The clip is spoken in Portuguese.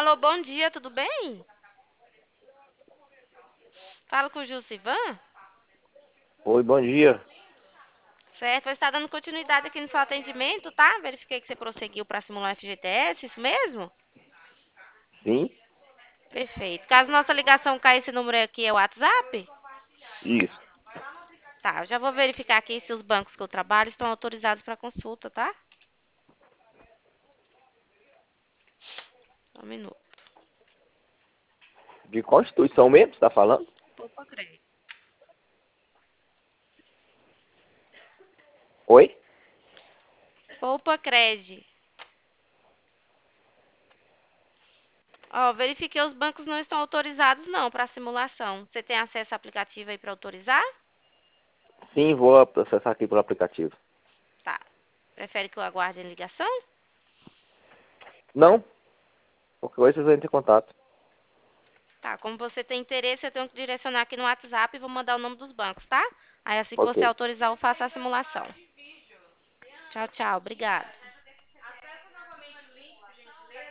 Alô, bom dia, tudo bem? Falo com o Gilcivan? Oi, bom dia. Certo, você está dando continuidade aqui no seu atendimento, tá? Verifiquei que você prosseguiu para simular o FGTS, isso mesmo? Sim, Perfeito. Caso nossa ligação caia, esse número aqui é o WhatsApp? isso. Tá, eu já vou verificar aqui se os bancos que eu trabalho estão autorizados para consulta, tá? Só um minuto. De qual instituição mesmo você está falando? Poupa crédito. Oi? Poupa Cred. Ó, verifiquei os bancos não estão autorizados não para simulação. Você tem acesso ao aplicativo aí para autorizar? Sim, vou acessar aqui pelo aplicativo. Tá. Prefere que eu aguarde a ligação? Não? Qualquer coisa vocês entram em contato. Tá, como você tem interesse, eu tenho que direcionar aqui no WhatsApp e vou mandar o nome dos bancos, tá? Aí assim que Ok. você autorizar, eu faço a simulação. Tchau, tchau. Obrigada.